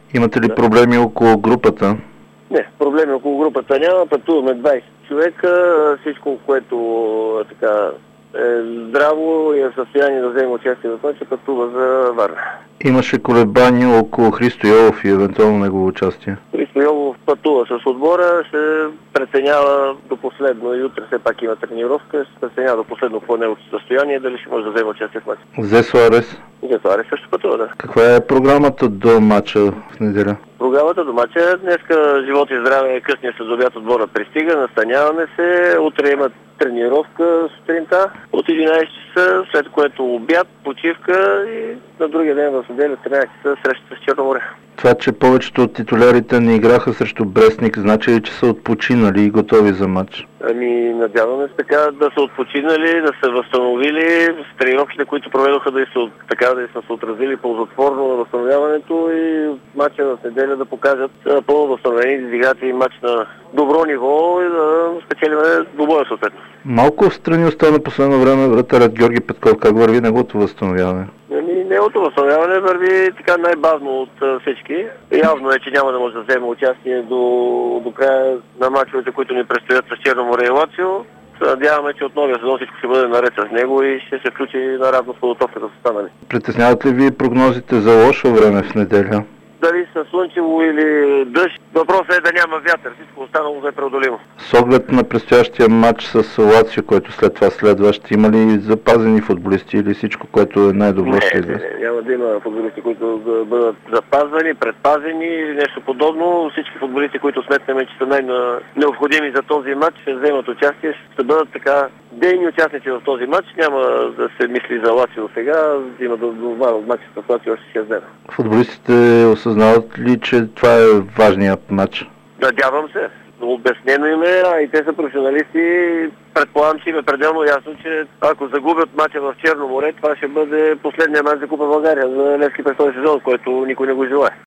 Имате ли проблеми около групата? Не, проблеми около групата няма. Пътуваме 20 човека. Всичко, което така е здраво и е в състояние да вземе участие в матча, пътува за Варна. Имаше колебания около Христо Йолов и евентуално негово участие. Христо Йолов пътува с отбора, ще преценява до последно. И утре все пак има тренировка, ще преценява до последно по неговото състояние, дали ще може да вземе участие в матча. Взе Суарес? Взе Суарес също пътува, да. Каква е програмата до матча в неделя? Програмата до матча днеска живот и здраве, късния следобед отбора пристига, настаняваме се, утре има тренировка сутринта от 11 часа, след което обяд, почивка и на другия ден в неделя от 13 часа среща с Черно море. Това, че повечето от титулярите не играха срещу Брестник, значи ли, че са отпочинали и готови за матч? Ами, надяваме се така да са отпочинали, да са възстановили с тренировките, които проведоха да са се отразили ползотворно на възстановяването и матча в неделя да покажат пълно възстановени, да изиграт и матч на добро ниво и да спечелиме двубоя съответно. Малко в страни остана последно време вратарят Георги Петков. Как върви неговото възстановяване? Неговото възстановяване върви така най-бавно от всички. Явно е, че няма да може да вземе участие до края на мачовете, които ни предстоят с Черно море и Лацио. Надяваме, че от новия сезон всичко ще бъде наред с него и ще се включи наравно с подготовката с останали. Притесняват ли ви прогнозите за лошо време в неделя? Дали са слънчево или дъжд, въпросът е да няма вятър, всичко останало да е преодолимо. С оглед на предстоящия матч с Лацио, който след това следва, ще има ли запазени футболисти или всичко, което е най-добро ще излезе? Не, няма да има футболисти, които да бъдат запазвани, предпазени или нещо подобно. Всички футболисти, които сметнем, че са най-необходими за този матч, ще вземат участие, ще бъдат така дейни участници в този матч. Няма да се мисли за Лацио сега, има да отмарат матча с Лацио още 6 дена. Футболистите осъзнават ли, че това е важният матч? Надявам се. Обяснено им е, а и те са професионалисти. Предполагам, че им е пределно ясно, че ако загубят матча в Черно море, това ще бъде последния матч за Купа България за Левски през този сезон, който никой не го желае.